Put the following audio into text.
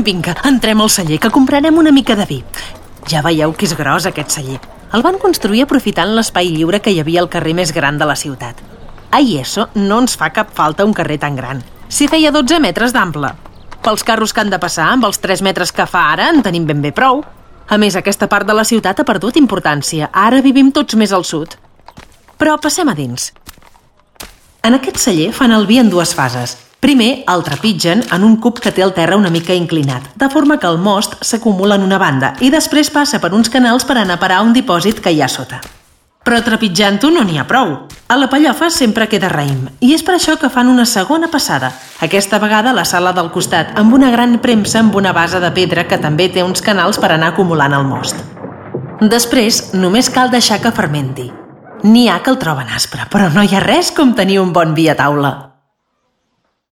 Vinga, entrem al celler, que comprarem una mica de vi. Ja veieu que és gros, aquest celler. El van construir aprofitant l'espai lliure que hi havia al carrer més gran de la ciutat. A Yeso no ens fa cap falta un carrer tan gran. S'hi feia 12 metres d'ample. Pels carros que han de passar, amb els 3 metres que fa ara, en tenim ben bé prou. A més, aquesta part de la ciutat ha perdut importància. Ara vivim tots més al sud. Però passem a dins. En aquest celler fan el vi en 2 fases. Primer, el trepitgen en un cub que té el terra una mica inclinat, de forma que el most s'acumula en una banda i després passa per uns canals per anar a parar a un dipòsit que hi ha sota. Però trepitjant-ho no n'hi ha prou. A la pellofa sempre queda raïm, i és per això que fan una segona passada, aquesta vegada a la sala del costat, amb una gran premsa amb una base de pedra que també té uns canals per anar acumulant el most. Després, només cal deixar que fermenti. N'hi ha que el troben aspre, però no hi ha res com tenir un bon vi a taula.